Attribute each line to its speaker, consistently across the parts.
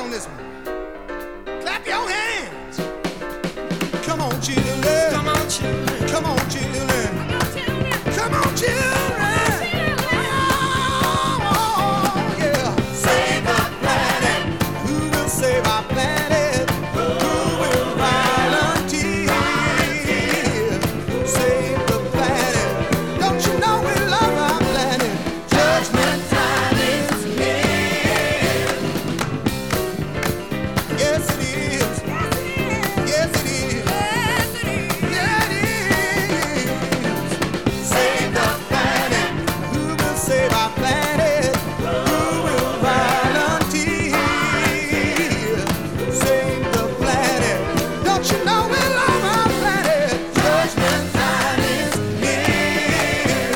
Speaker 1: on this one. Clap your hands. Come on, children. Come on, children. Come on, children. Come on, children. Oh, yeah. Save the planet. Who will save our planet? Who will volunteer? Save the planet. Don't you know we love our planet? Judgment time is here. Yes, it is. Yes, it is. Yeah, it is. Save the planet. Who will save our planet? Who will volunteer? Save the planet. Don't you know we love our planet? Judgment time is near.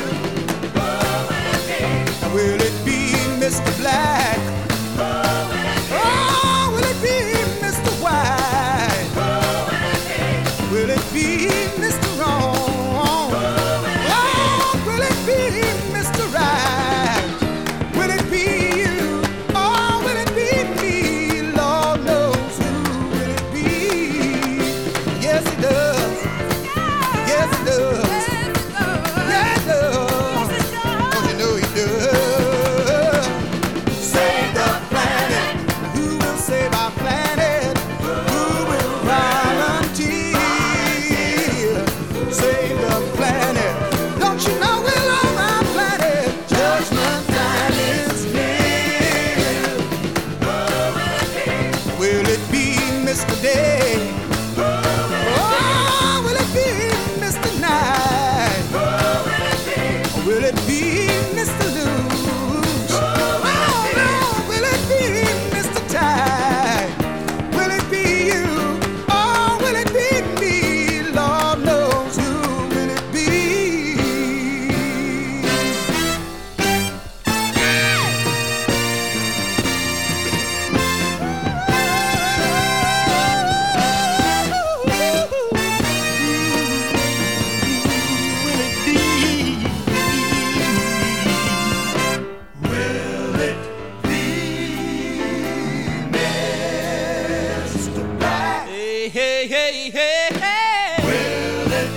Speaker 1: Will it be Mr. Black? Oh, will it be Mr. White? Will it be Mr. Wrong? Oh, will it be Mr. Right? Will it be you? Oh, will it be me? Lord knows who will it be. Yes, it does. Yes, it does. Yeah, it does. Don't you know he does? Save the planet. Who will save our planet? Who will volunteer? Save the planet. Don't you know we love our planet? Judgment time is near. Will it be Mr. Day? Oh, will it be Mr. Night? Will it be Mr. Luce? Oh, no, will it be Mr. Tide? Will it be you? Oh, will it be me? Lord knows who will it be. Hey, hey, hey, hey. Will it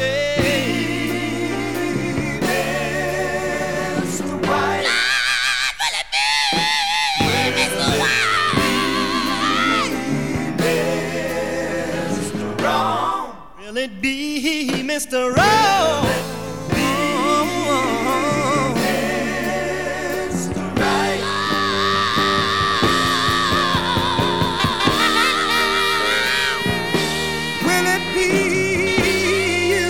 Speaker 1: be Mr. White? Will it be Mr. Wrong? Will it be Mr. Wrong? Will it be you?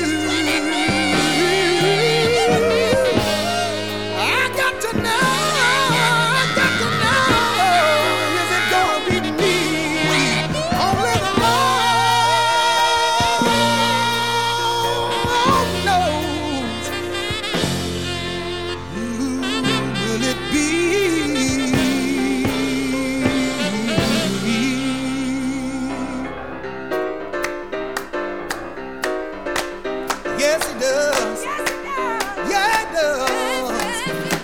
Speaker 1: I got to know, is it gonna be me? Only the Lord knows. Who will it be? Yes, it does. Yeah, it does.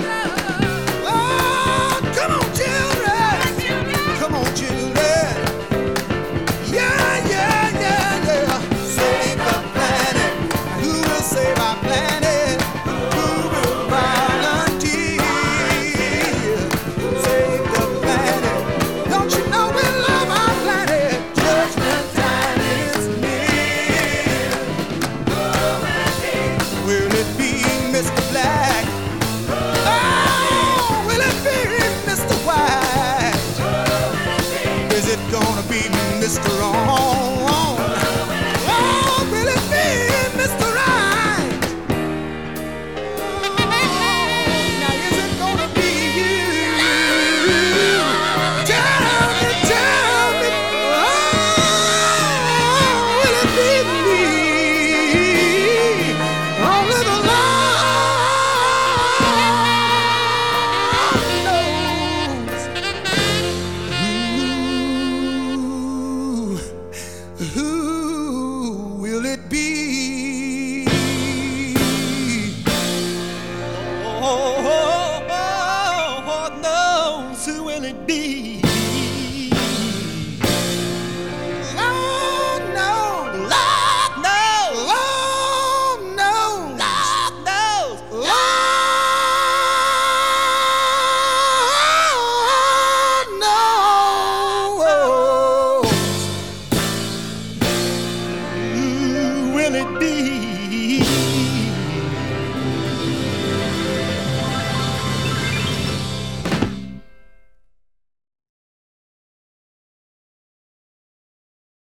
Speaker 1: Oh, come on, children. Come on, children. Yeah, yeah, yeah, yeah. Save the planet. Who will save our planet? Who will volunteer? Save the planet. Don't you know we love our planet? Judgment time is near. Will it be Mr. Black? Oh, will it be Mr. White? Is it gonna be Mr. Wrong? Oh, will it be Mr. Right? Oh, now is it gonna be you? Tell me. Oh, will it be me? Only the Lord knows. Who will it be? Oh, knows who will it be?